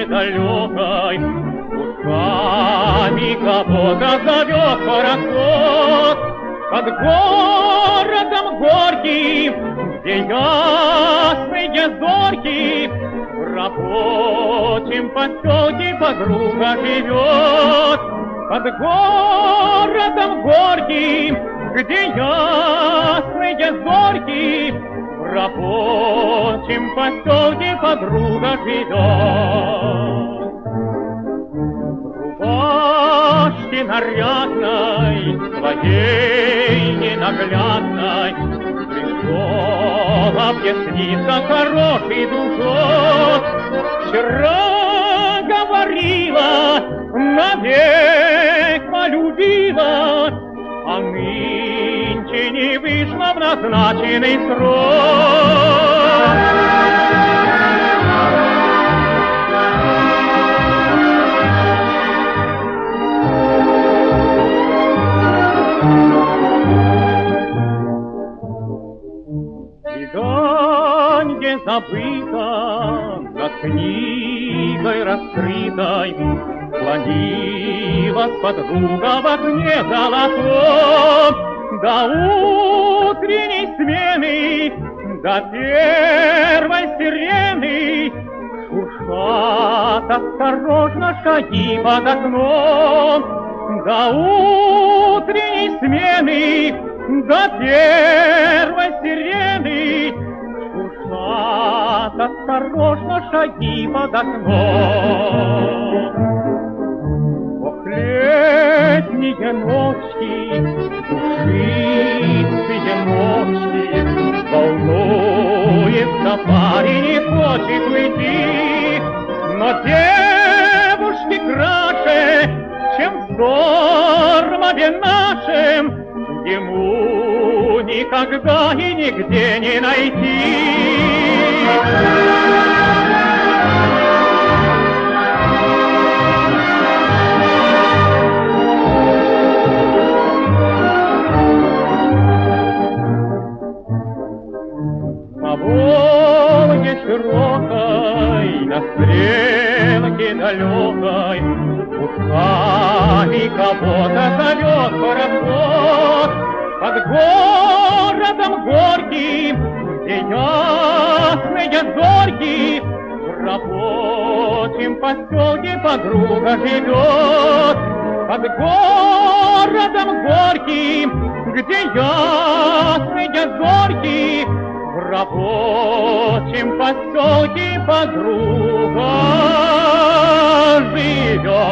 далекой, устами кого-то зовет пароход. Под городом горьким, где ясные зорьки, в рабочем поселке подруга живет. Под городом горьким, где ясные зорьки, в рабочем поселке подруга живет. В рубашке нарядной, своей ненаглядной, пришел объясниться хороший дружок. Вчера говорила, навек полюбила, а нынче не вышла в назначенный срок. Свиданье забыто, над книгой раскрытой, склонилась подруга в окне золотом. До утренней смены, до первой сирены шуршат осторожно шаги под окном. До утренней смены, до первой сирены шуршат осторожно шаги под окном. Ох, летние ночи, душистые ночи, волнуется парень и хочет уйти, но девушки краше, чем в штормове нашем, ему никогда и нигде не найти. По Волге широкой, на стрелке далекой, устами кого-то зовет пароход. Под городом горьким, где ясные зорьки, в рабочем поселке подруга живет. Под городом горьким, где ясные зорьки, в рабочем поселке подруга живет.